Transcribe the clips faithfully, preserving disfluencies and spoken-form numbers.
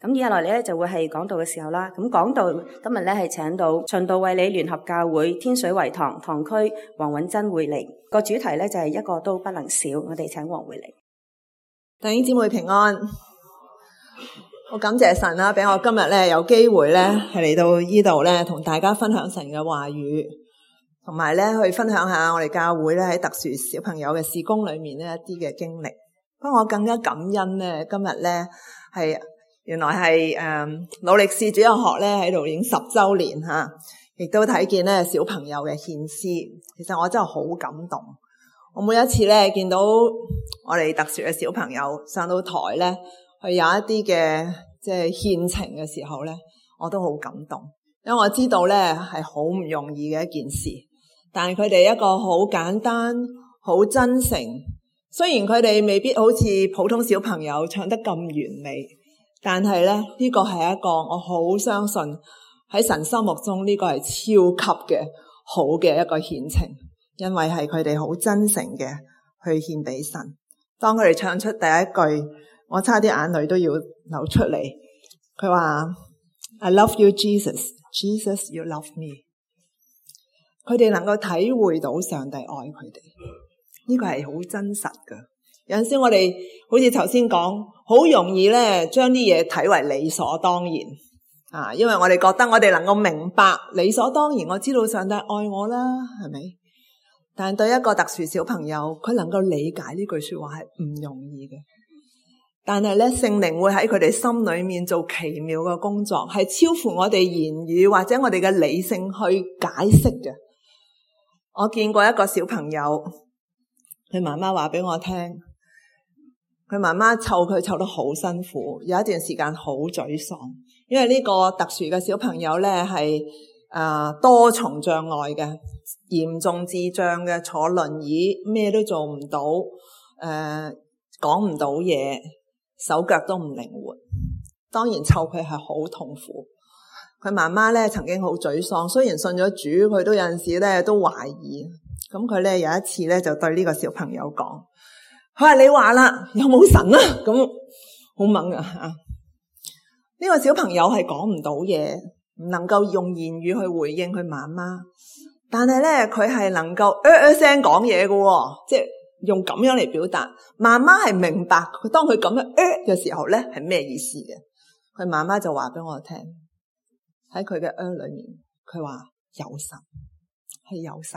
咁以下落嚟咧就會係講道嘅時候啦。咁講道今日咧係請到循道衛理聯合教會天水圍堂堂區黃允珍會嚟，個主題咧就係一個都不能少。我哋請黃會嚟。 弟兄姊妹平安，我感謝神啦，俾我今日咧有機會咧係嚟到呢度咧同大家分享神嘅話語，同埋咧去分享下我哋教會咧喺特殊小朋友嘅事工裏面咧一啲嘅經歷。不過我更加感恩咧，今日咧係原來係誒努力試主日學咧喺度已經十週年吓，亦都睇見咧小朋友嘅獻詩，其實我真係好感動。我每一次咧見到我哋特殊嘅小朋友上到台咧，去有一啲嘅即係獻情嘅時候咧，我都好感動，因為我知道咧係好唔容易嘅一件事，但係佢哋一個好簡單、好真誠，雖然佢哋未必好似普通小朋友唱得咁完美。但係咧，呢個係一個我好相信喺神心目中呢個係超級嘅好嘅一個獻情，因為係佢哋好真誠嘅去獻俾神。當佢哋唱出第一句，我差啲眼淚都要流出嚟。佢話 I love you Jesus, Jesus you love me。佢哋能夠體會到上帝愛佢哋，呢個係好真實㗎。有陣時我哋好似頭先講，好容易咧將啲嘢睇為理所當然啊，因為我哋覺得我哋能夠明白理所當然，我知道上帝愛我啦，係咪？但係對一個特殊小朋友，佢能夠理解呢句說話係唔容易嘅。但係咧，聖靈會喺佢哋心裏面做奇妙嘅工作，係超乎我哋言語或者我哋嘅理性去解釋嘅。我見過一個小朋友，佢媽媽話俾我聽。佢媽媽湊佢湊得好辛苦，有一段時間好沮喪，因為呢個特殊嘅小朋友咧係誒多重障礙嘅，嚴重智障嘅，坐輪椅，咩都做唔到，誒講唔到嘢，手腳都唔靈活。當然湊佢係好痛苦。佢媽媽咧曾經好沮喪，雖然信咗主，佢都有陣時咧都懷疑。咁佢咧有一次咧就對呢個小朋友講。佢話你話啦，有冇神啊？咁好猛啊！吓，呢個小朋友係講唔到嘢，唔能夠用言語去回應佢媽媽，但係咧佢係能夠呃呃聲講嘢嘅，即係用咁樣嚟表達。媽媽係明白佢當佢咁樣呃嘅時候咧係咩意思嘅。佢媽媽就話俾我聽，喺佢嘅呃裏面，佢話有神，係有神。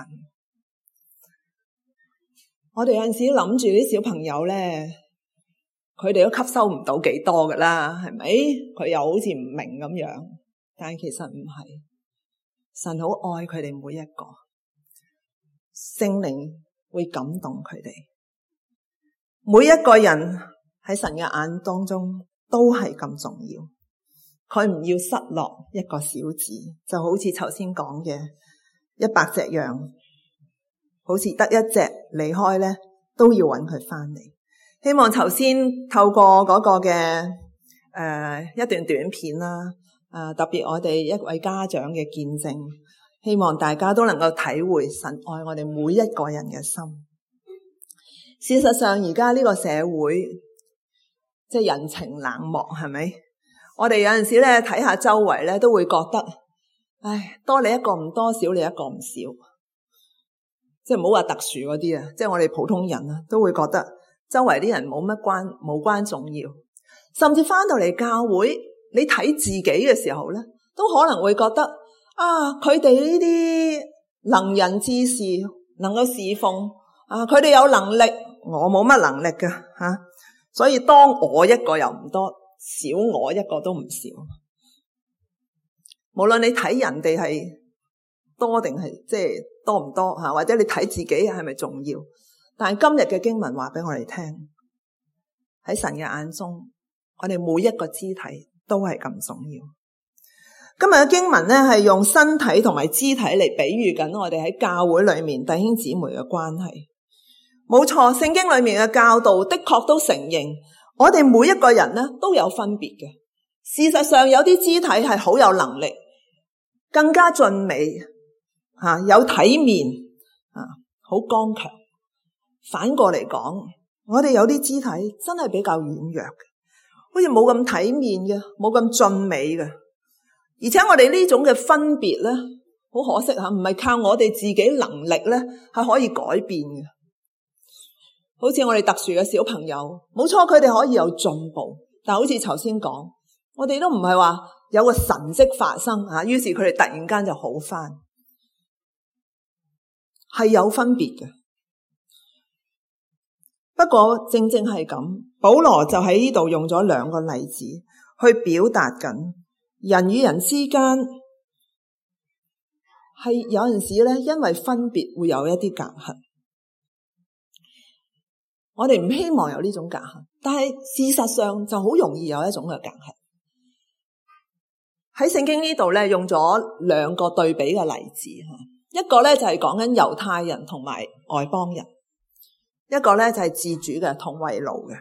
我哋有陣時諗住啲小朋友咧，佢哋都吸收唔到幾多噶啦，係咪？佢又好似唔明咁樣，但係其實唔係。神好愛佢哋每一個，聖靈會感動佢哋。每一個人喺神嘅眼當中都係咁重要，佢唔要失落一個小子，就好似頭先講嘅一百隻羊。好似得一隻離開咧，都要揾佢翻嚟。希望頭先透過嗰個嘅誒、呃、一段短片啦，誒、呃、特別我哋一位家長嘅見證，希望大家都能夠體會神愛我哋每一個人嘅心。事實上，而家呢個社會即係人情冷漠，係咪？我哋有陣時咧睇下周圍咧，都會覺得，唉，多你一個唔多，少你一個唔少。即係唔好話特殊嗰啲啊，即係我哋普通人啊，都會覺得周圍啲人冇乜關冇關重要，甚至翻到嚟教會，你睇自己嘅時候咧，都可能會覺得啊，佢哋呢啲能人之士能夠侍奉啊，佢哋有能力，我冇乜能力㗎吓、啊，所以當我一個又唔多，少我一個都唔少。無論你睇人哋係多定係即係。多唔多吓？或者你睇自己係咪重要？但係今日嘅經文話俾我哋聽，喺神嘅眼中，我哋每一個肢體都係咁重要。今日嘅經文咧係用身體同埋肢體嚟比喻緊我哋喺教會裏面弟兄姊妹嘅關係。冇錯，聖經裏面嘅教導的確都承認，我哋每一個人咧都有分別嘅。事實上，有啲肢體係好有能力，更加俊美。吓，有體面啊，好剛強。反過嚟講，我哋有啲肢體真係比較軟弱嘅， 好似冇咁體面嘅，冇咁俊美嘅。而且我哋呢種嘅分別咧，好可惜吓，唔係靠我哋自己能力咧係可以改變嘅。好似我哋特殊嘅小朋友，冇錯，佢哋可以有進步，但好似頭先講，我哋都唔係話有個神蹟發生吓，於是佢哋突然間就好返，係有分別嘅。不過正正係咁，保羅就喺呢度用咗兩個例子去表達緊人與人之間係有陣時咧，因為分別會有一啲隔閡。我哋唔希望有呢種隔閡，但係事實上就好容易有一種嘅隔閡。喺聖經呢度咧，用咗兩個對比嘅例子吓，一個咧就係講緊猶太人同埋外邦人，一個咧就係自主嘅同為奴嘅。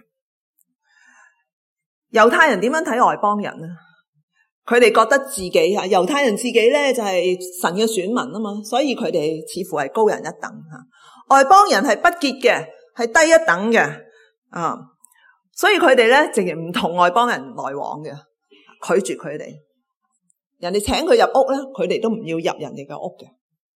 猶太人點樣睇外邦人呢？佢哋覺得自己啊，猶太人自己咧就係神嘅選民啊嘛，所以佢哋似乎係高人一等吓。外邦人係不潔嘅，係低一等嘅啊，所以佢哋咧淨係唔同外邦人來往嘅，拒絕佢哋。人哋請佢入屋咧，佢哋都唔要入人哋嘅屋嘅。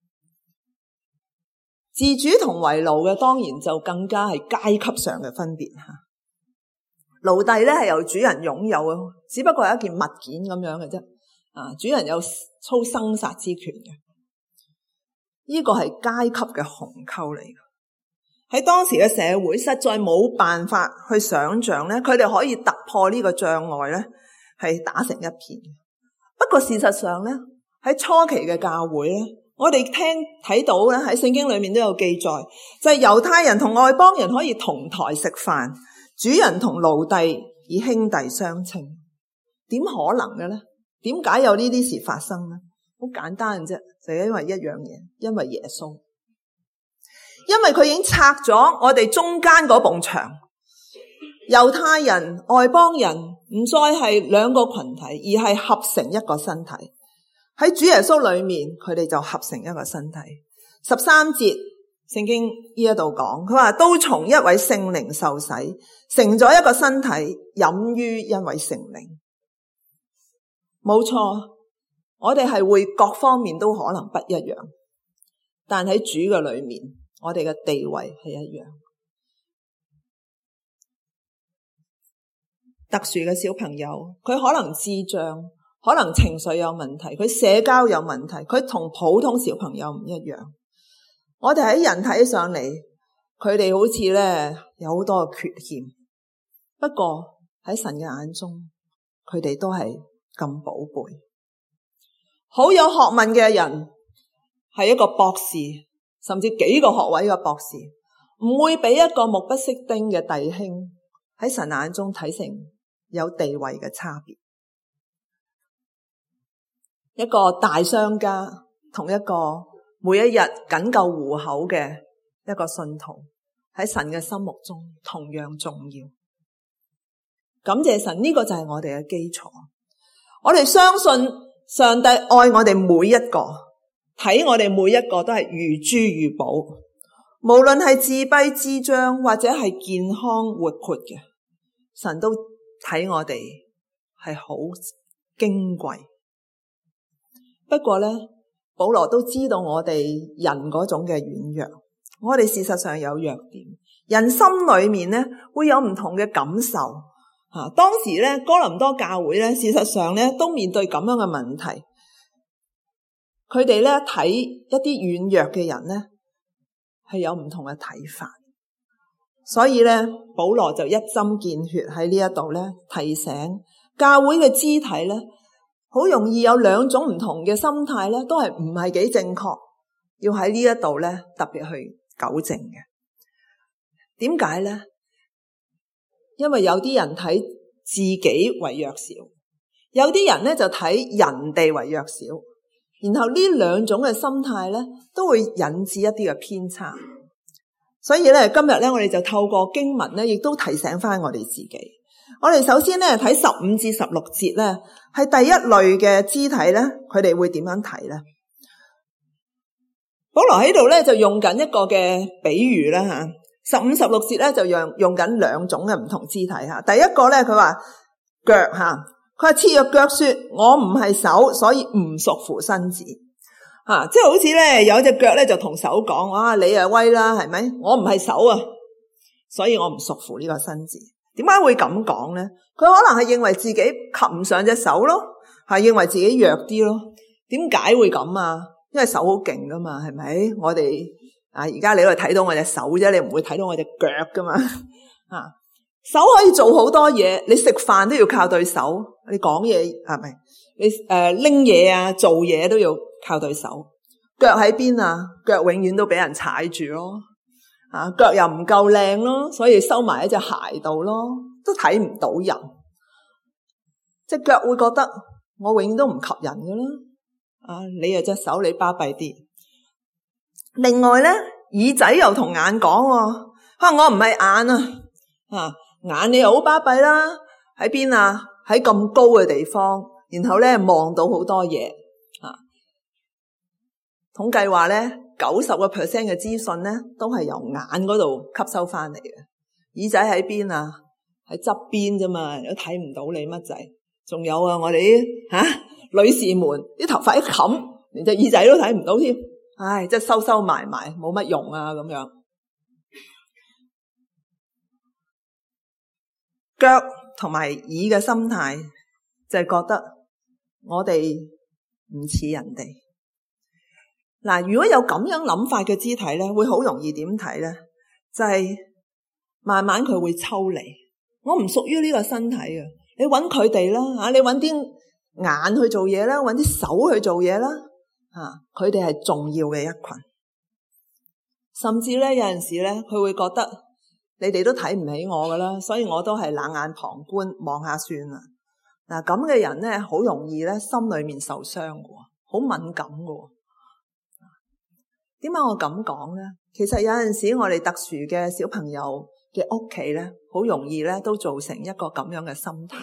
自主同為奴嘅，當然就更加係階級上嘅分別吓。奴隸咧係由主人擁有嘅，只不過係一件物件咁樣嘅啫。啊，主人有操生殺之權嘅，呢個係階級嘅鴻溝嚟嘅。喺當時嘅社會，實在冇辦法去想象咧，佢哋可以突破呢個障礙咧，係打成一片。不過事實上咧，喺初期嘅教會咧，我哋聽睇到咧，喺聖經裏面都有記載，就係猶太人同外邦人可以同台食飯，主人同奴隸以兄弟相稱。點可能嘅咧？點解有呢啲事發生咧？好簡單嘅啫，就係因為一樣嘢，因為耶穌，因為佢已經拆咗我哋中間嗰埲牆。猶太人、外邦人唔再係兩個群體，而係合成一個身體。喺主耶穌裏面，佢哋就合成一個身體。十三節聖經呢一度講，佢話都從一位聖靈受洗，成咗一個身體，飲於一位聖靈。冇錯，我哋係會各方面都可能不一樣，但喺主嘅裏面，我哋嘅地位係一樣。特殊嘅小朋友，佢可能智障，可能情緒有問題，佢社交有問題，佢同普通小朋友唔一樣。我哋喺人睇上嚟，佢哋好似咧有好多嘅缺陷，不過喺神嘅眼中，佢哋都係咁寶貝。好有學問嘅人係一個博士，甚至幾個學位嘅博士，唔會俾一個目不識丁嘅弟兄喺神眼中睇成有地位嘅差別。一個大商家同一個每一日僅夠糊口嘅一個信徒，喺神嘅心目中同樣重要。感謝神，呢個就係我哋嘅基礎。我哋相信上帝愛我哋每一個，睇我哋每一個都係如珠如寶，無論係自閉智障或者係健康活潑嘅，神都睇我哋係好矜貴。不過咧，保羅都知道我哋人嗰種嘅軟弱，我哋事實上有弱點，人心裏面咧會有唔同嘅感受。啊，當時咧哥林多教會咧，事實上咧都面對咁樣嘅問題，佢哋咧睇一啲軟弱嘅人咧係有唔同嘅睇法，所以咧保羅就一針見血喺呢一度咧提醒教會嘅肢體咧，好容易有兩種唔同嘅心態咧，都係唔係幾正確，要喺呢一度咧特別去糾正嘅。點解咧？因為有啲人睇自己為弱小，有啲人咧就睇人哋為弱小，然後呢兩種嘅心態咧都會引致一啲嘅偏差。所以咧今日咧我哋就透過經文咧，亦都提醒翻我哋自己。我哋首先咧睇十五至十六節咧，係第一類嘅肢體咧，佢哋會點樣睇咧？保羅喺度咧就用緊一個嘅比喻啦吓。十五、十六節咧就用用緊兩種嘅唔同肢體吓。第一個咧佢話腳吓，佢話切着腳說：我唔係手，所以唔屬乎身子。啊，即係好似咧有隻腳咧就同手講：哇，你啊威啦，係咪？我唔係手啊，所以我唔屬乎呢個身子。點解會咁講咧？佢可能係認為自己及唔上隻手咯，係認為自己弱啲咯。點解會咁啊？因為手好勁噶嘛，係咪？我哋啊，而家你都係睇到我隻手啫，你唔會睇到我隻腳噶嘛。啊，手可以做好多嘢，你食飯都要靠對手，你講嘢係咪？你誒拎嘢啊，做嘢都要靠對手。腳喺邊啊？腳永遠都俾人踩住咯。啊，腳又唔夠靚咯，所以收埋喺隻鞋度咯，都睇唔到人。隻腳會覺得我永遠都唔及人噶啦。啊，你又隻手你巴閉啲。另外咧，耳仔又同眼講，啊，我唔係眼啊，啊，眼你又好巴閉啦，喺邊啊？喺咁高嘅地方。然後咧望到好多嘢，啊，統計話咧九十個 percent 嘅資訊咧都係由眼嗰度吸收翻嚟嘅。耳仔喺邊啊？喺側邊啫嘛，都睇唔到你乜滯。仲有啊，我哋啲吓女士們啲頭髮一冚，連隻耳仔都睇唔到添。唉，即係收收埋埋，冇乜用啊咁樣。腳同埋耳嘅心態就係覺得我哋唔似人哋。嗱，如果有咁樣諗法嘅肢體咧，會好容易點睇咧？就係慢慢佢會抽離。我唔屬於呢個身體嘅，你揾佢哋啦吓，你揾啲眼去做嘢啦，揾啲手去做嘢啦，吓，佢哋係重要嘅一群。甚至咧有陣時咧，佢會覺得你哋都睇唔起我噶啦，所以我都係冷眼旁觀，望下算啦。嗱，咁嘅人咧，好容易咧，心裏面受傷嘅，好敏感嘅。點解我咁講咧？其實有陣時我哋特殊嘅小朋友嘅屋企咧，好容易咧都造成一個咁樣嘅心態。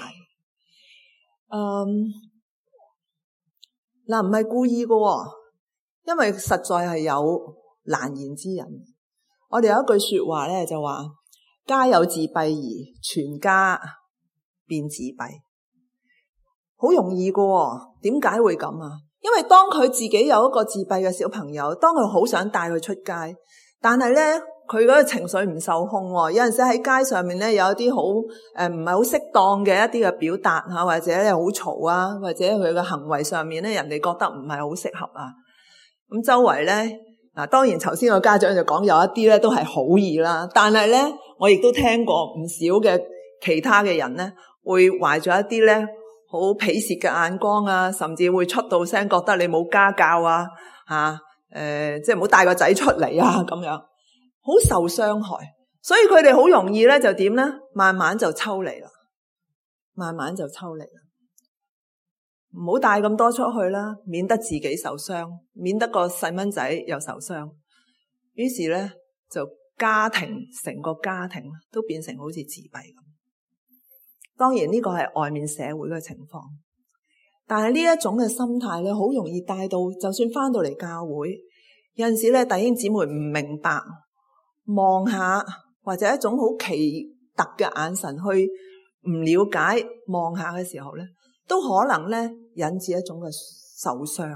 嗯，嗱，唔係故意嘅，因為實在係有難言之隱。我哋有一句說話咧，就話家有自閉兒，全家變自閉。好容易㗎，點解會咁啊？因為當佢自己有一個自閉嘅小朋友，當佢好想帶佢出街，但係咧佢嗰個情緒唔受控，有陣時喺街上面咧有一啲好誒唔係好適當嘅一啲嘅表達吓，或者咧好嘈啊，或者佢嘅行為上面咧人哋覺得唔係好適合啊。咁周圍咧嗱，當然頭先個家長就講有一啲咧都係好意啦，但係咧我亦都聽過唔少嘅其他嘅人咧會懷咗一啲咧好鄙視嘅眼光啊，甚至會出到聲覺得你冇家教啊，吓、啊，誒、呃，即係唔好帶個仔出嚟啊，咁樣好受傷害，所以佢哋好容易咧就點咧，慢慢就抽離啦，慢慢就抽離啦，唔好帶咁多出去啦，免得自己受傷，免得個細蚊仔又受傷。於是咧就家庭成個家庭都變成好似自閉咁。當然呢個係外面社會嘅情況，但係呢一種嘅心態咧，好容易帶到，就算翻到嚟教會，有陣時咧弟兄姊妹唔明白，望下或者一種好奇特嘅眼神去唔了解，望下嘅時候咧，都可能咧引致一種嘅受傷。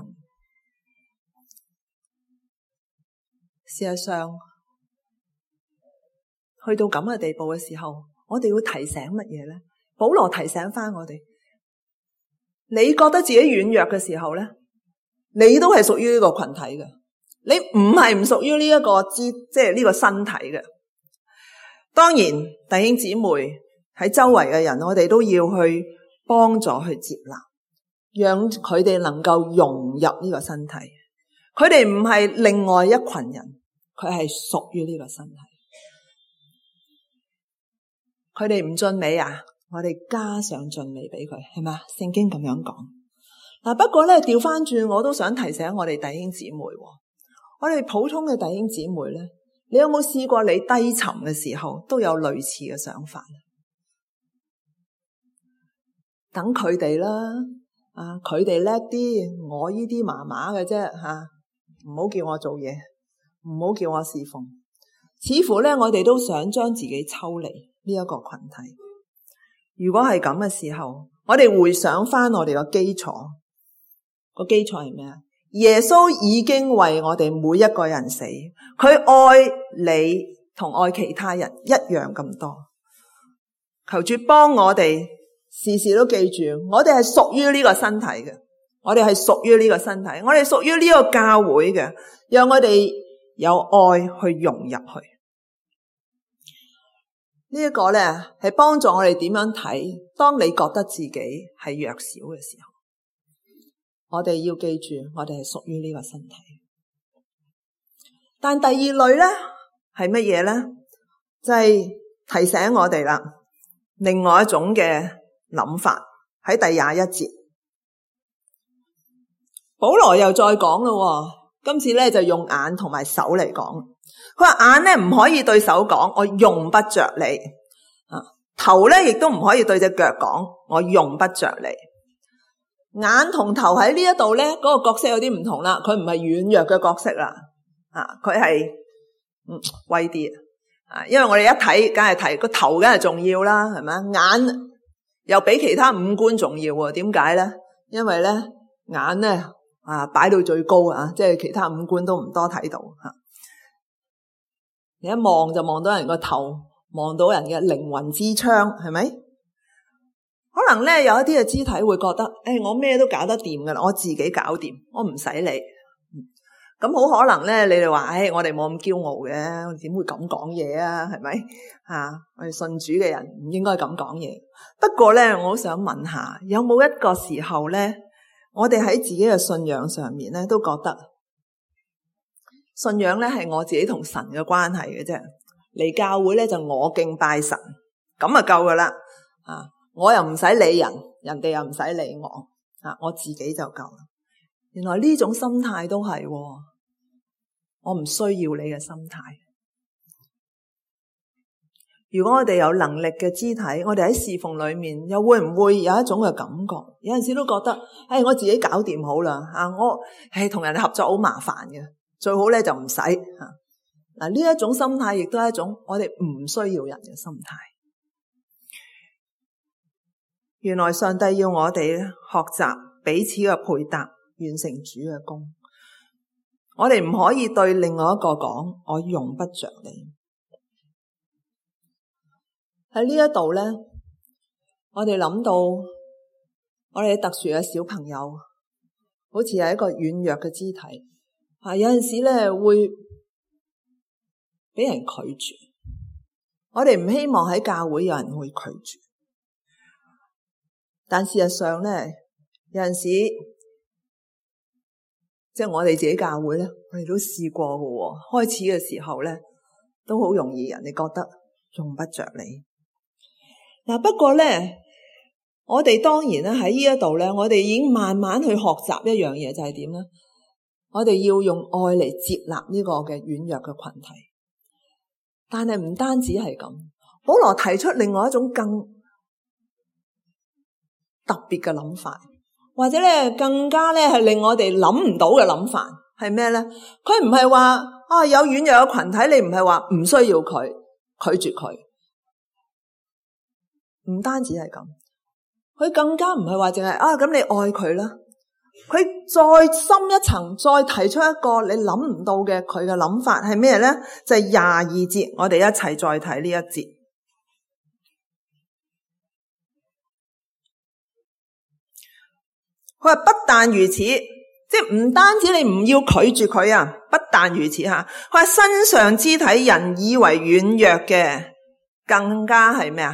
事實上，去到咁嘅地步嘅時候，我哋要提醒乜嘢咧？保羅提醒翻我哋，你覺得自己軟弱嘅時候咧，你都係屬於呢個群體嘅，你唔係唔屬於呢一個肢，即係呢個身體嘅。當然，弟兄姊妹喺周圍嘅人，我哋都要去幫助去接納，讓佢哋能夠融入呢個身體。佢哋唔係另外一群人，佢係屬於呢個身體。佢哋唔俊美啊？我哋加上俊美俾佢，係嘛？聖經咁樣講。嗱，不過咧調翻轉，我都想提醒我哋弟兄姊妹，我哋普通嘅弟兄姊妹咧，你有冇試過你低沉嘅時候都有類似嘅想法？等佢哋啦，啊，佢哋叻啲，我呢啲麻麻嘅啫吓，唔好叫我做嘢，唔好叫我侍奉。似乎咧，我哋都想將自己抽離呢一個群體。 如果係咁嘅時候，我哋回想翻我哋個基礎，個基礎係咩啊？耶穌已經為我哋每一個人死，佢愛你同愛其他人一樣咁多。求主幫我哋時時都記住，我哋係屬於呢個身體嘅，我哋係屬於呢個身體，我哋屬於呢個教會嘅，讓我哋有愛去融入去。呢一個咧係幫助我哋點樣睇，當你覺得自己係弱小嘅時候，我哋要記住，我哋係屬於呢個身體。但第二類咧係乜嘢咧？就係提醒我哋啦，另外一種嘅諗法喺第廿一節，保羅又再講咯，今次咧就用眼同埋手嚟講。佢話眼咧唔可以對手講我用不着你，啊頭咧亦都唔可以對隻腳講我用不着你。眼同頭喺呢一度咧，嗰個角色有啲唔同啦，佢唔係軟弱嘅角色啦，啊佢係嗯威啲啊，因為我哋一睇梗係睇個頭梗係重要啦，係咪？眼又比其他五官重要喎，點解咧？因為咧眼咧啊擺到最高啊，即係其他五官都唔多睇到吓。你一望就望到人個頭，望到人嘅靈魂之窗，係咪？可能咧有一啲嘅肢體會覺得，誒、哎，我咩都搞得掂噶啦，我自己搞掂，我唔使理。咁好可能咧，你哋話，誒、哎，我哋冇咁驕傲嘅，我哋點會咁講嘢啊？係咪？啊，我哋信主嘅人唔應該咁講嘢。不過咧，我好想問下，有冇一個時候咧，我哋喺自己嘅信仰上面咧，都覺得信仰咧係我自己同神嘅關係嘅啫。嚟教會咧就我敬拜神，咁啊夠噶啦。啊，我又唔使理人，人哋又唔使理我，啊，我自己就夠啦。原來呢種心態都係，我唔需要你嘅心態。如果我哋有能力嘅肢體，我哋喺侍奉裏面又會唔會有一種嘅感覺？有陣時都覺得，誒、哎，我自己搞掂好啦，啊，我係同人哋合作好麻煩嘅，最好咧就唔使吓。嗱，呢一種心態亦都係一種我哋唔需要人嘅心態。原來上帝要我哋學習彼此嘅配搭，完成主嘅工。我哋唔可以對另外一個講，我用不着你。喺呢一度咧，我哋諗到我哋特殊嘅小朋友，好似係一個軟弱嘅肢體，啊，有陣時咧會俾人拒絕。我哋唔希望喺教會有人會拒絕，但事實上咧，有陣時即係我哋自己教會咧，我哋都試過嘅。開始嘅時候咧，都好容易人哋覺得用不着你。嗱，不過咧，我哋當然咧喺呢一度咧，我哋已經慢慢去學習一樣嘢，就係點咧？我哋要用愛嚟接納呢個嘅軟弱嘅群體。但係唔單止係咁，保羅提出另外一種更特別嘅諗法，或者咧更加咧係令我哋諗唔到嘅諗法，係咩咧？佢唔係話啊有軟弱嘅群體，你唔係話唔需要佢，拒絕佢。唔單止係咁，佢更加唔係話淨係啊咁你愛佢啦，佢再深一層，再提出一個你諗唔到嘅佢嘅諗法係咩咧？就係廿二節，我哋一齊再睇呢一節。佢話不但如此，即係唔單止你唔要拒絕佢啊，不但如此吓，佢話身上肢體人以為軟弱嘅，更加係咩啊？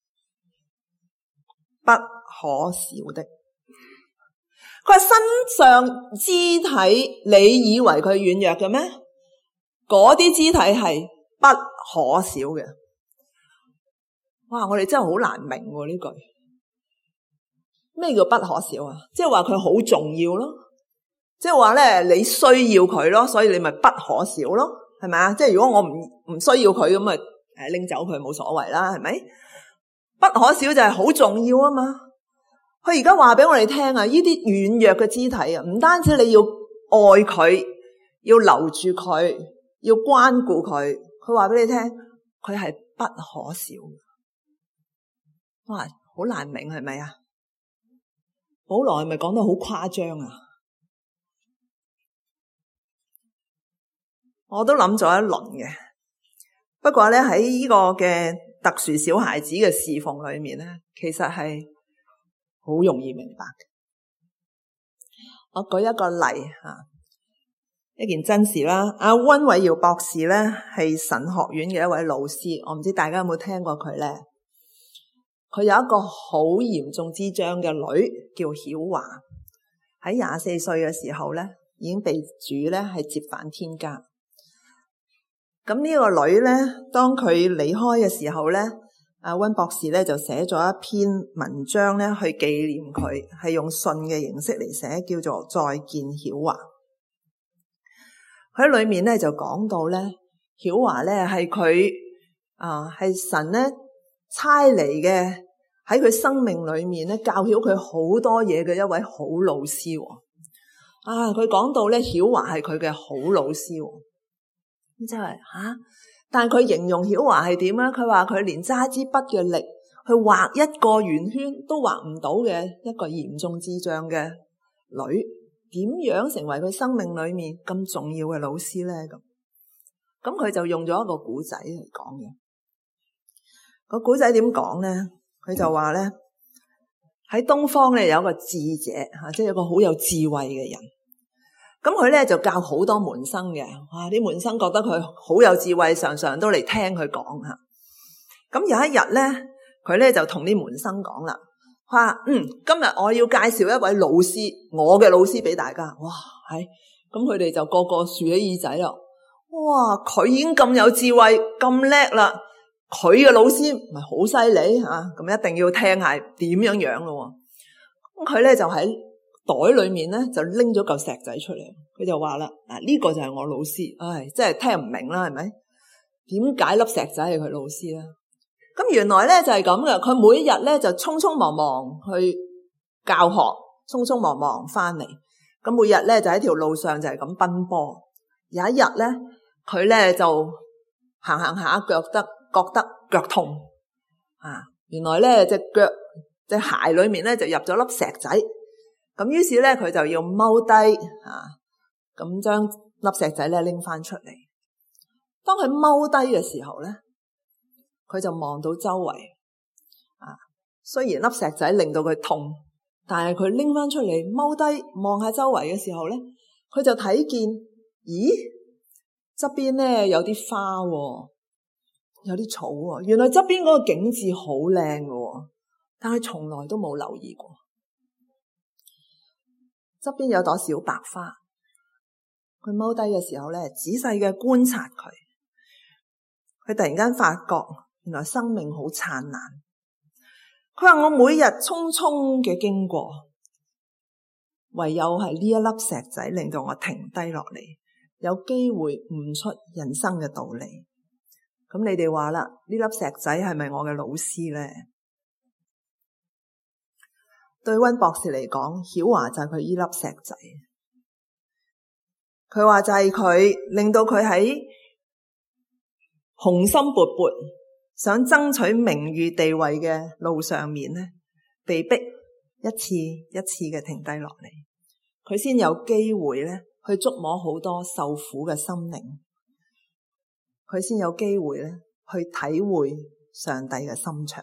不可少的。佢話身上肢體你以為佢軟弱嘅咩？嗰啲肢體係不可少嘅。哇！我哋真係好難明喎呢句。咩叫不可少啊？即係話佢好重要咯。即係話咧，你需要佢咯，所以你咪不可少咯，係咪啊？即係如果我唔唔需要佢咁咪誒拎走佢冇所謂啦，係咪？不可少就係好重要啊嘛。佢而家話俾我哋聽啊，呢啲軟弱嘅肢體啊，唔單止你要愛佢，要留住佢，要關顧佢，佢話俾你聽，佢係不可少。哇，好好難明係咪啊？保羅係咪講得好誇張啊？我都諗咗一輪嘅，不過咧喺呢個嘅特殊小孩子嘅侍奉裏面咧，其實係好容易明白嘅。我舉一個例吓，一件真事啦。阿溫偉耀博士咧係神學院嘅一位老師，我唔知大家有冇聽過佢咧？佢有一個好嚴重智障嘅女叫曉華，喺廿四歲嘅時候咧已經被主咧係接返天家。咁呢個女咧，當佢離開嘅時候咧，阿溫博士咧就寫咗一篇文章咧去紀念佢，係用信嘅形式嚟寫，叫做再見曉華。佢喺裏面咧就講到咧，曉華咧係佢啊係神咧差嚟嘅，喺佢生命裏面咧教曉佢好多嘢嘅一位好老師。啊，佢講到咧曉華係佢嘅好老師。咁真係吓，但係佢形容曉華係點咧？佢話佢連揸支筆嘅力去畫一個圓圈都畫唔到嘅一個嚴重智障嘅女，點樣成為佢生命裏面咁重要嘅老師咧？咁咁佢就用咗一個古仔嚟講嘅。個古仔點講咧？佢就話咧喺東方咧有一個智者吓，即係有個好有智慧嘅人。咁佢咧就教好多門生嘅，哇！啲門生覺得佢好有智慧，常常都嚟聽佢講吓。咁有一日咧，佢咧就同啲門生講啦，話嗯，今日我要介紹一位老師，我嘅老師俾大家。哇，係咁佢哋就個個豎起耳仔咯。哇，佢已經咁有智慧，咁叻啦，佢嘅老師唔係好犀利吓，咁、啊、一定要聽下點樣樣咯。咁佢咧就喺袋裏面咧就拎咗嚿石仔出嚟，佢就話啦：嗱，呢個就係我老師，唉，真係聽唔明啦，係咪？點解粒石仔係佢老師咧？咁原來咧就係咁嘅，佢每日咧就匆匆忙忙去教學，匆匆忙忙翻嚟。咁每日咧就喺條路上就係咁奔波。有一日咧，佢咧就行行下腳得覺得腳痛啊！原來咧隻腳隻鞋裏面咧就入咗粒石仔。咁於是咧，佢就要踎低啊，咁將粒石仔咧拎翻出嚟。當佢踎低嘅時候咧，佢就望到周圍啊。雖然粒石仔令到佢痛，但係佢拎翻出嚟踎低望下周圍嘅時候咧，佢就睇見，咦，側邊咧有啲花喎，有啲草喎。原來側邊嗰個景致好靚嘅，但係從來都冇留意過。側邊有朵小白花，佢踎低嘅時候咧，仔細嘅觀察佢，佢突然間發覺，原來生命好燦爛。佢話我每日匆匆嘅經過，唯有係呢一粒石仔令到我停低落嚟，有機會悟出人生嘅道理。咁你哋話啦，呢粒石仔係咪我嘅老師咧？對溫博士嚟講，曉華就係佢呢粒石仔。佢話就係佢令到佢喺雄心勃勃想爭取名譽地位嘅路上面咧，被逼一次一次嘅停低落嚟，佢先有機會咧去觸摸好多受苦嘅心靈，佢先有機會咧去體會上帝嘅心腸。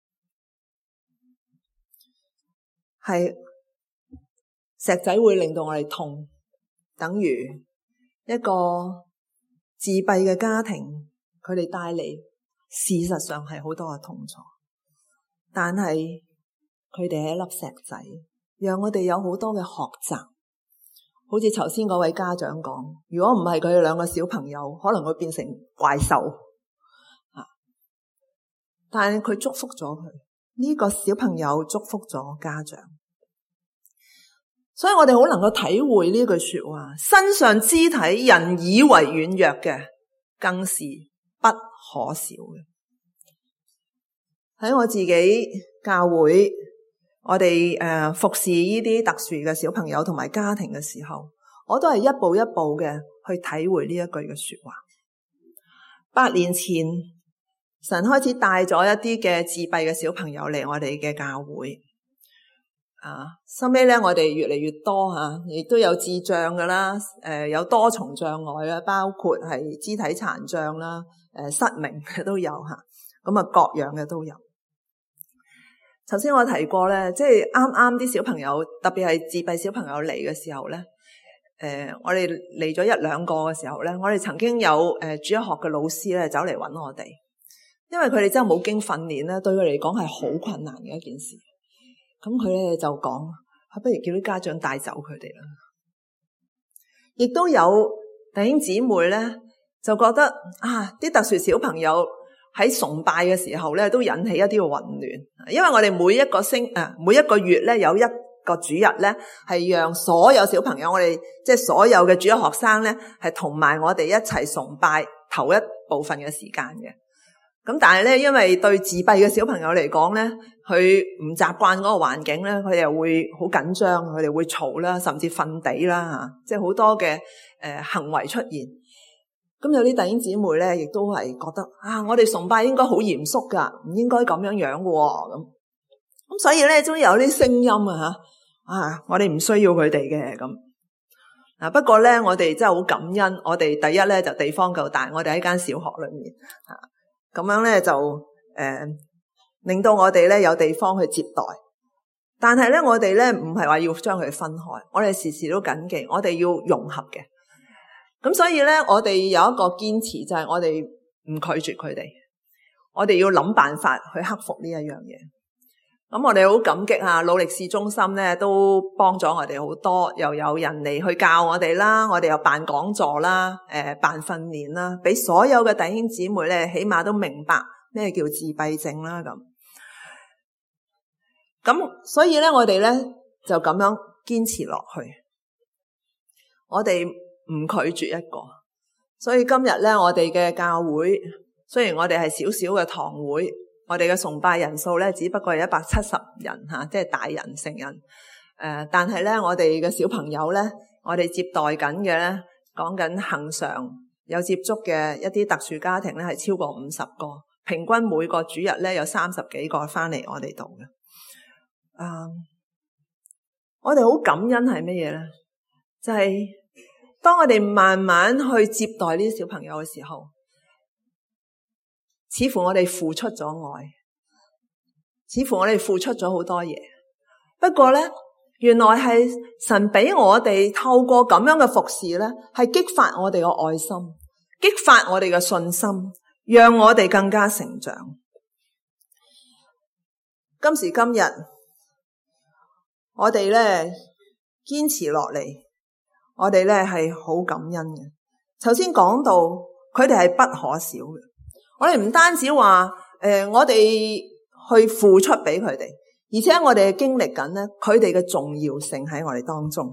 係石仔會令到我哋痛，等於一個自閉嘅家庭，佢哋帶嚟事實上係好多嘅痛楚，但係佢哋係一粒石仔，讓我哋有好多嘅學習。好似頭先嗰位家長講，如果唔係佢哋兩個小朋友，可能會變成怪獸啊！但係佢祝福咗佢。呢個小朋友祝福咗家長，所以我哋好能夠體會呢句說話：身上肢體人以為軟弱嘅，更是不可少嘅。喺我自己教會，我哋誒服侍呢啲特殊嘅小朋友同埋家庭嘅時候，我都係一步一步嘅去體會呢一句嘅說話。八年前神開始帶咗一啲嘅自閉嘅小朋友嚟我哋嘅教會。啊，收尾咧，我哋越嚟越多吓，亦都有智障噶啦，誒，有多重障礙啦，包括係肢體殘障啦，誒，失明嘅都有吓，咁啊各樣嘅都有。頭先我提過咧，即係啱啱啲小朋友，特別係自閉小朋友嚟嘅時候咧，誒，我哋嚟咗一兩個嘅時候咧，我哋曾經有誒主日學嘅老師咧走嚟搵我哋，因為佢哋真係冇經訓練咧，對佢嚟講係好困難嘅一件事。咁佢咧就講，不如叫啲家長帶走佢哋啦。亦都有弟兄姊妹咧，就覺得啊，啲特殊小朋友喺崇拜嘅時候咧，都引起一啲嘅混亂。因為我哋每一個星啊，每一個月咧有一個主日咧，係讓所有小朋友，我哋即係所有嘅主日學生咧，係同埋我哋一齊崇拜頭一部分嘅時間嘅。咁但係咧，因為對自閉嘅小朋友嚟講咧，佢唔習慣嗰個環境咧，佢又會好緊張，佢哋會嘈啦，甚至瞓地啦吓，即係好多嘅誒、呃、行為出現。咁有啲弟兄姊妹咧，亦都係覺得啊，我哋崇拜應該好嚴肅噶，唔應該咁樣樣嘅喎。咁咁所以咧，終於有啲聲音啊吓，啊，我哋唔需要佢哋嘅咁。啊，不過咧，我哋真係好感恩，我哋第一咧就地方夠大，我哋喺間小學裏面啊。咁樣咧就誒、呃、令到我哋咧有地方去接待，但係咧我哋咧唔係話要將佢分開，我哋時時都謹記，我哋要融合嘅。咁所以咧，我哋有一個堅持，就係我哋唔拒絕佢哋，我哋要諗辦法去克服呢一樣嘢。咁我哋好感激啊，努力市中心咧都幫咗我哋好多，又有人嚟去教我哋啦，我哋又辦講座啦，誒、呃、辦訓練啦，俾所有嘅弟兄姊妹咧，起碼都明白咩叫自閉症啦咁。咁所以咧，我哋咧就咁樣堅持落去，我哋唔拒絕一個。所以今日咧，我哋嘅教會雖然我哋係少少嘅堂會。我哋嘅崇拜人數咧，只不過係一百七十人吓，即係大人成人。誒、呃，但係咧，我哋嘅小朋友咧，我哋接待緊嘅咧，講緊恆常有接觸嘅一啲特殊家庭咧，係超過五十個，平均每個主日咧有三十幾個翻嚟我哋度嘅。啊、呃，我哋好感恩係乜嘢咧？就係、是、當我哋慢慢去接待呢啲小朋友嘅時候。似乎我哋付出咗愛，似乎我哋付出咗好多嘢。不過咧，原來係神俾我哋透過咁樣嘅服侍咧，係激發我哋嘅愛心，激發我哋嘅信心，讓我哋更加成長。今時今日，我哋咧堅持落嚟，我哋咧係好感恩嘅。頭先講到，佢哋係不可少嘅。我哋唔單止話誒、呃，我哋去付出俾佢哋，而且我哋經歷緊咧，佢哋嘅重要性喺我哋當中。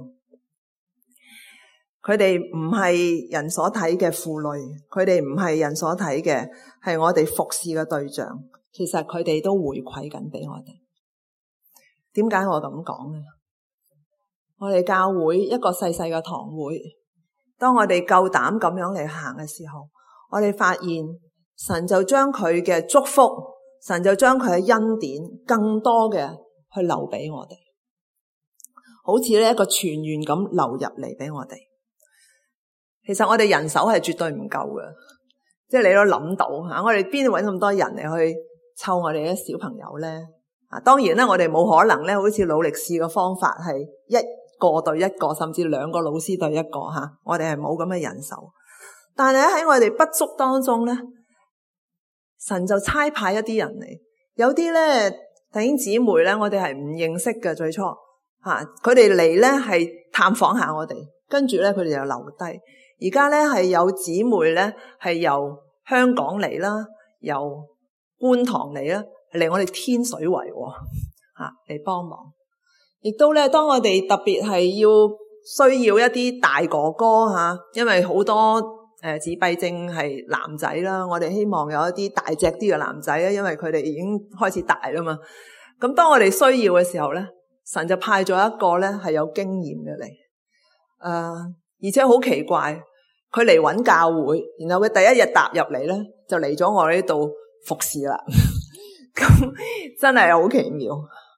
佢哋唔係人所睇嘅負累，佢哋唔係人所睇嘅係我哋服侍嘅對象。其實佢哋都回饋緊俾我哋。點解我咁講咧？我哋教會一個細細嘅堂會，當我哋夠膽咁樣嚟行嘅時候，我哋發現。神就將佢嘅祝福，神就將佢嘅恩典更多嘅去留俾我哋，好似呢一個泉源咁流入嚟俾我哋。其實我哋人手係絕對唔夠嘅，即係你都諗到吓，我哋邊度搵咁多人嚟去湊我哋啲小朋友咧？啊，當然咧，我哋冇可能咧，好似努力試嘅方法係一個對一個，甚至兩個老師對一個吓，我哋係冇咁嘅人手。但係喺我哋不足當中咧。神就差派一啲人嚟，有啲咧弟兄姊妹咧，我哋係唔認識嘅最初吓，佢哋嚟咧係探訪下我哋，跟住咧佢哋就留低。而家咧係有姊妹咧係由香港嚟啦，由觀塘嚟啦，嚟我哋天水圍吓嚟幫忙。亦都咧，當我哋特別係要需要一啲大哥哥吓，因為好多。誒，自閉症係男仔啦，我哋希望有一啲大隻啲嘅男仔咧，因為佢哋已經開始大啦嘛。咁當我哋需要嘅時候咧，神就派咗一個咧係有經驗嘅嚟，誒、呃，而且好奇怪，佢嚟搵教會，然後佢第一日踏入嚟咧，就嚟咗我呢度服侍啦。咁真係好奇妙。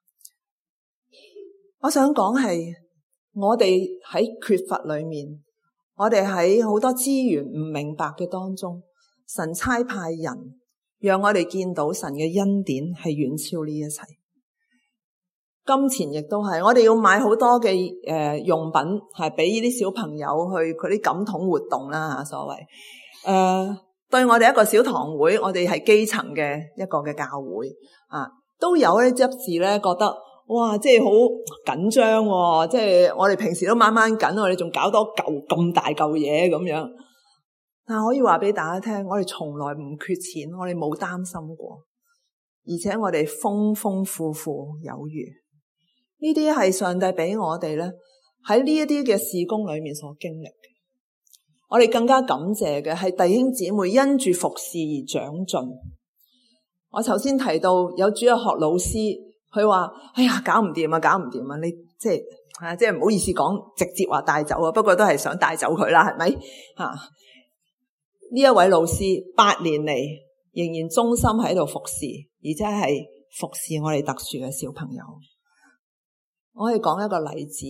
我想講係我哋喺缺乏裏面，我哋喺好多資源唔明白嘅當中，神差派人讓我哋見到神嘅恩典係遠超呢一切。金錢亦都係，我哋要買好多嘅誒、呃、用品，係俾呢啲小朋友去佢啲感統活動啦吓，所謂誒、呃、對我哋一個小堂會，我哋係基層嘅一個嘅教會啊，都有啲執事咧覺得哇，即係好緊張喎，即係我哋平時都掹掹緊，我哋仲搞多嚿咁大嚿嘢咁樣。但係可以話俾大家聽，我哋從來唔缺錢，我哋冇擔心過，而且我哋豐豐富富有餘。呢啲係上帝俾我哋咧喺呢一啲嘅事工裏面所經歷嘅。我哋更加感謝嘅係弟兄姊妹因住服侍而長進。我頭先提到有主日學老師，佢話：哎呀，搞唔掂啊，搞唔掂啊！你即係啊，即係唔好意思講，直接話帶走啊。不過都係想帶走佢啦，係咪吓？呢一位老師八年嚟仍然忠心喺度服侍，而且係服侍我哋特殊嘅小朋友。我可以講一個例子，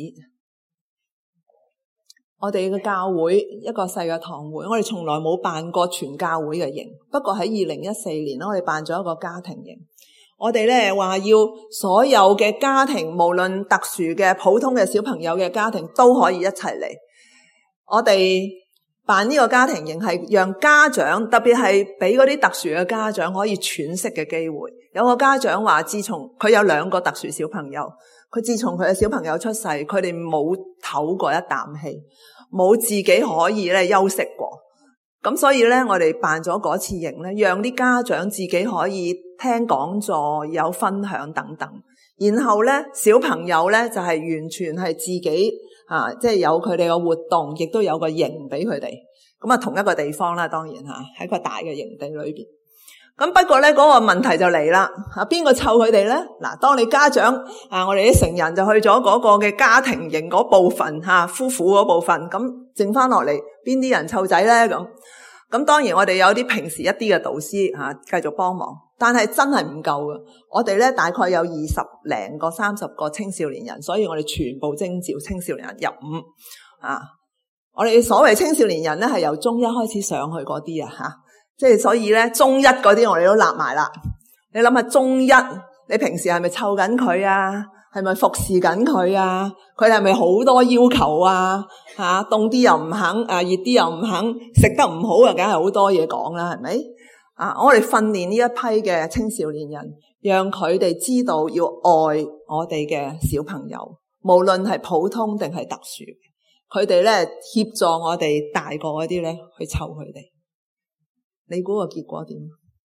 我哋嘅教會一個細嘅堂會，我哋從來冇辦過全教會嘅營。不過喺二零一四年我哋辦咗一個家庭營。我哋咧話要所有嘅家庭，無論特殊嘅、普通嘅小朋友嘅家庭都可以一齊嚟。我哋辦呢個家庭營係讓家長，特別係俾嗰啲特殊嘅家長可以喘息嘅機會。有個家長話，自從佢有兩個特殊小朋友，佢自從佢嘅小朋友出世，佢哋冇唞過一啖氣，冇自己可以咧休息過。咁所以咧，我哋辦咗嗰次營咧，讓啲家長自己可以聽講座、有分享等等。然後咧，小朋友咧就係完全係自己啊，即係有佢哋嘅活動，亦都有個營俾佢哋。咁啊，同一個地方啦，當然吓喺個大嘅營地裏邊。咁不過咧，嗰個問題就嚟啦，啊，邊個湊佢哋咧？嗱，當你家長啊，我哋啲成人就去咗嗰個嘅家庭營嗰部分吓，夫婦嗰部分，咁剩翻落嚟邊啲人湊仔咧？咁咁當然我哋有啲平時一啲嘅導師吓，繼續幫忙，但係真係唔夠嘅。我哋咧大概有二十零個、三十個青少年人，所以我哋全部徵召青少年人入伍啊。我哋所謂青少年人咧，係由中一開始上去嗰啲啊吓。即係所以咧，中一嗰啲我哋都立埋啦。你諗下，中一你平時係咪湊緊佢啊？係咪服侍緊佢啊？佢係咪好多要求啊？吓，凍啲又唔肯，啊熱啲又唔肯，食得唔好啊，梗係好多嘢講啦，係咪？啊，我哋訓練呢一批嘅青少年人，讓佢哋知道要愛我哋嘅小朋友，無論係普通定係特殊，佢哋咧協助我哋大個嗰啲咧去湊佢哋。你估個結果點？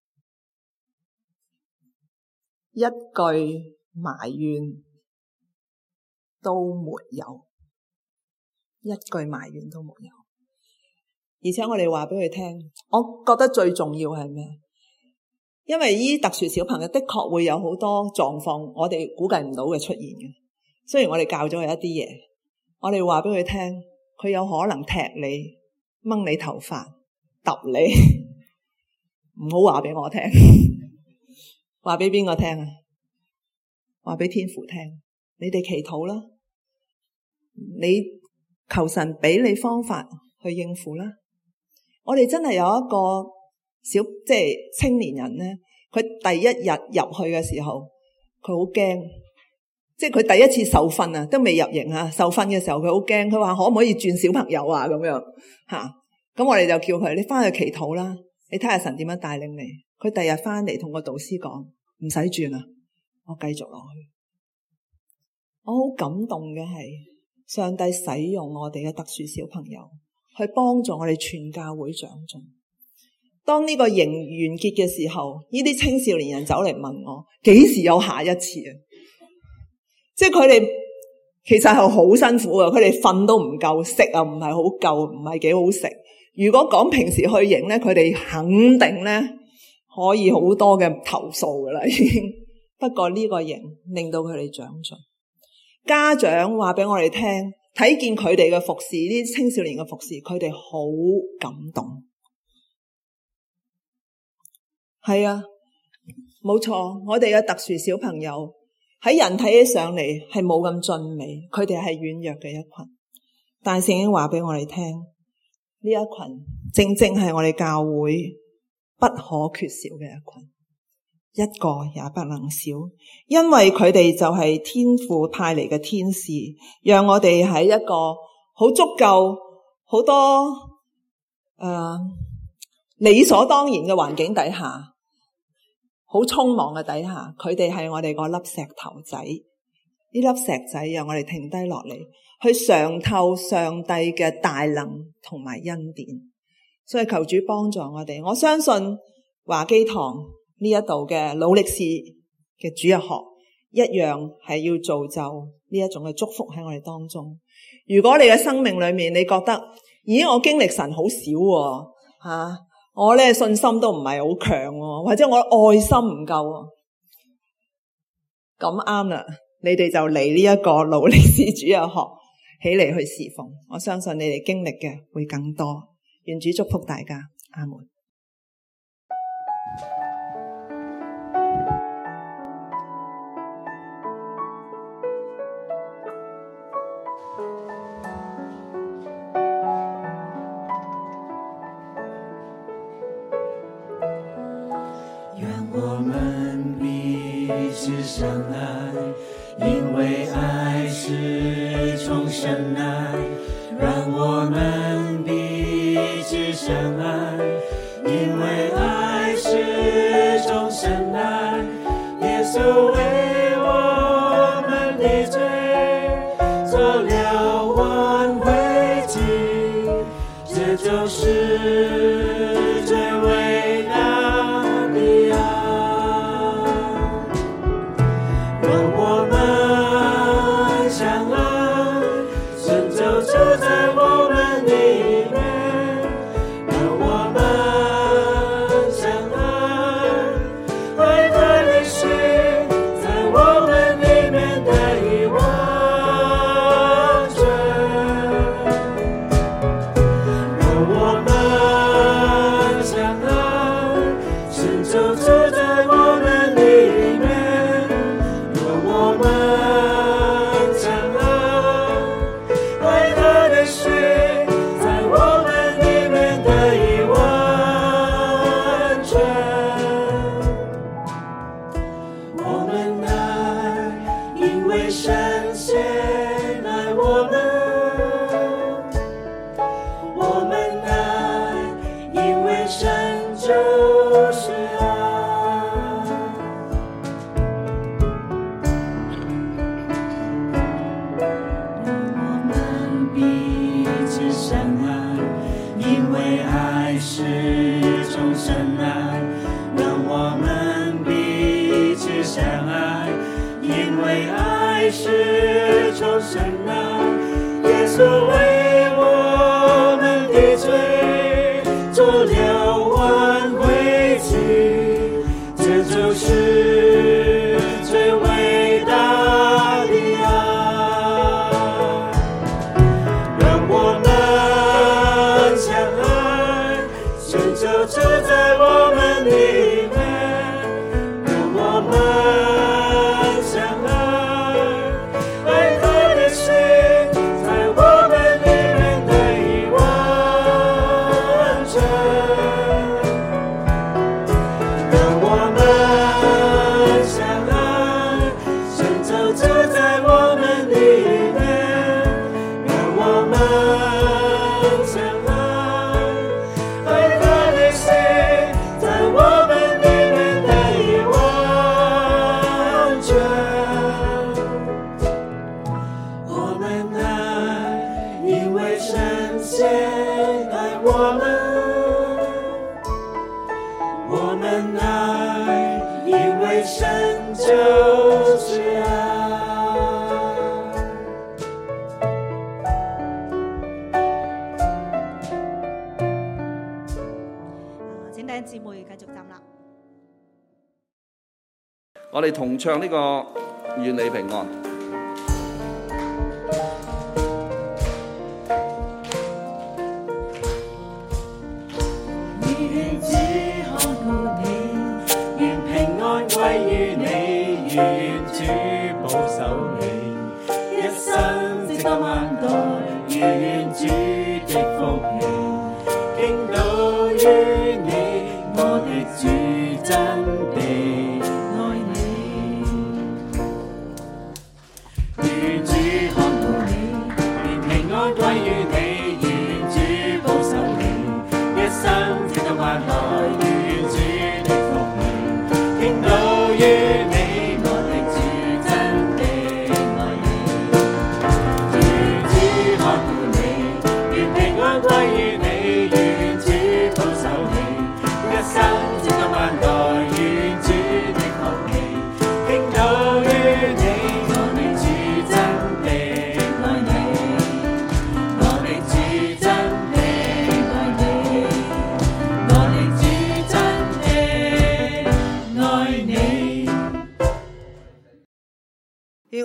一句埋怨都沒有，一句埋怨都沒有。而且我哋話俾佢聽，我覺得最重要係咩？因為呢啲特殊小朋友的確會有好多狀況，我哋估計唔到嘅出現嘅。雖然我哋教咗佢一啲嘢，我哋話俾佢聽，佢有可能踢你、掹你頭髮、揼你。唔好話俾我聽，話俾邊個聽啊？話俾天父聽。你哋祈禱啦，你求神俾你方法去應付啦。我哋真係有一個小即係青年人咧，佢第一日入去嘅時候，佢好驚，即係佢第一次受訓啊，都未入營啊。受訓嘅時候佢好驚，佢話可唔可以轉小朋友啊？咁樣吓，咁我哋就叫佢，你翻去祈禱啦。你睇下神點樣帶領你。佢第日翻嚟同個導師講，唔使轉啦，我繼續落去。我好感動嘅係上帝使用我哋嘅特殊小朋友去幫助我哋全教會長進。當呢個營完結嘅時候，呢啲青少年人走嚟問我幾時有下一次啊？即係佢哋其實係好辛苦啊，佢哋瞓都唔夠，食啊唔係好夠，唔係幾好食。如果講平時去營咧，佢哋肯定咧可以好多嘅投訴噶啦，已經。不過呢個營令到佢哋長進。家長話俾我哋聽，睇見佢哋嘅服侍，呢啲青少年嘅服侍，佢哋好感動。係啊， 冇錯，我哋嘅特殊小朋友喺人睇起上嚟係冇咁俊美，佢哋係軟弱嘅一群。但係聖經話俾我哋聽，呢一群正正係我哋教會不可缺少嘅一群，一個也不能少，因為佢哋就係天父派嚟嘅天使，讓我哋喺一個好足夠、好多誒、呃、理所當然嘅環境底下，好匆忙嘅底下，佢哋係我哋個粒石頭仔，呢粒石仔讓我哋停低落嚟，去嘗透上帝嘅大能同埋恩典。所以求主幫助我哋。我相信華基堂呢一度嘅努力士嘅主日學一樣係要造就呢一種嘅祝福喺我哋當中。如果你嘅生命裏面你覺得，咦，我經歷神好少喎，啊，我咧信心都唔係好強喎，或者我愛心唔夠喎，咁啱啦，你哋就嚟呢一個努力士主日學起嚟去侍奉。我相信你哋經歷嘅會更多。願主祝福大家，阿門。 願我們彼此相愛，因為愛是從神來。讓我們彼此相愛，因為愛是從神來。耶穌為我們的罪做了挽回祭，這就是最偉大的愛。讓我們相愛，神就住在我們裡面。讓我們相愛，愛他的心在我們裡面得以完全。讓我們相愛，神就住在我們裡面。讓我們相愛，愛他的心在我們裡面得以完全。我們愛，因為神先愛我們。我們愛，因為神就是愛。我們彼此相愛，因為愛是從神來。讓我們彼此相愛，因為愛是從神來。耶穌為我們的罪做了挽回祭，這就是最偉大的愛。讓我們相愛，神就住在我們裡面。讓我們相愛，愛他的心在我們裡面得以完全。讓我們相愛，神就住在我們裡面。讓我們相愛，愛他的心在我們裡面得以完全。我們愛，因為神先愛我們。我們愛，因為神就是愛。 請弟兄姊妹繼續站立。 我哋同唱呢個願你平安。 願主看顧你，願平安歸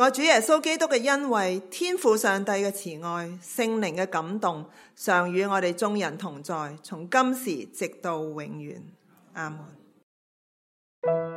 我主耶穌基督嘅恩惠、天父上帝嘅慈愛、聖靈嘅感動，常與我哋眾人同在，從今時直到永遠。阿門。